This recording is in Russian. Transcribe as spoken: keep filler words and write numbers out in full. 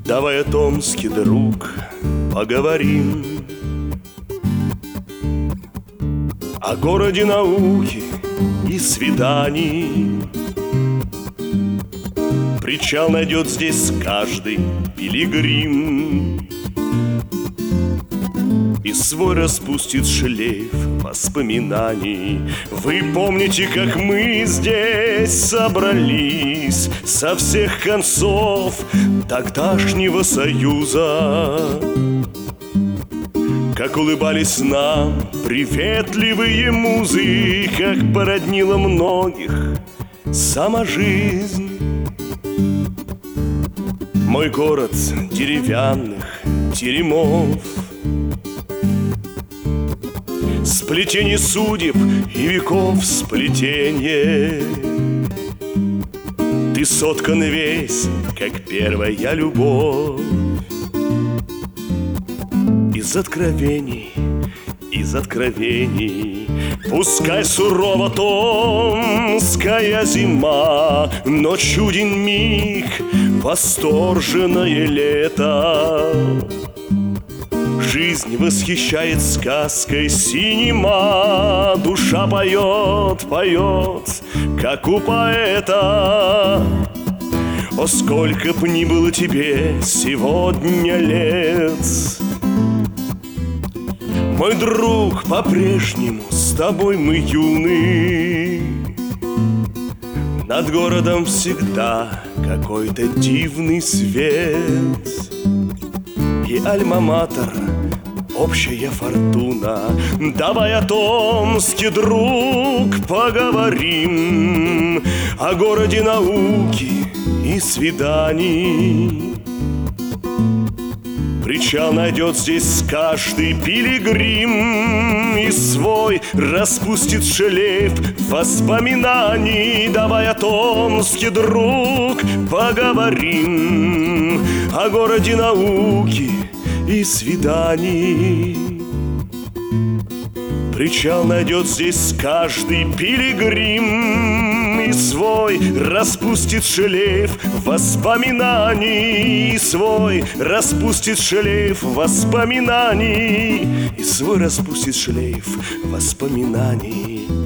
Давай о Томске, друг, поговорим, о городе науки и свиданий. Причал найдет здесь каждый пилигрим и свой распустит шлейф воспоминаний. Вы помните, как мы здесь собрались со всех концов тогдашнего союза, как улыбались нам приветливые музы, как породнила многих сама жизнь. Мой город деревянных теремов, сплетение судеб и веков сплетение. Ты соткан весь, как первая любовь, из откровений, из откровений. Пускай сурова томская зима, но чуден миг, восторженное лето. Жизнь восхищает сказкой синема, душа поет, поет, как у поэта. О, сколько б ни было тебе сегодня лет, мой друг, по-прежнему с тобой мы юны. Над городом всегда какой-то дивный свет, и альма-матер — общая фортуна. Давай о Томске, друг, поговорим, о городе науки и свиданий. Причал найдет здесь каждый пилигрим и свой распустит шлейф воспоминаний. Давай о Томске, друг, поговорим, о городе науки и свиданий. Причал найдет здесь каждый пилигрим и свой распустит шлейф воспоминаний, и свой распустит шлейф воспоминаний, и свой распустит шлейф воспоминаний.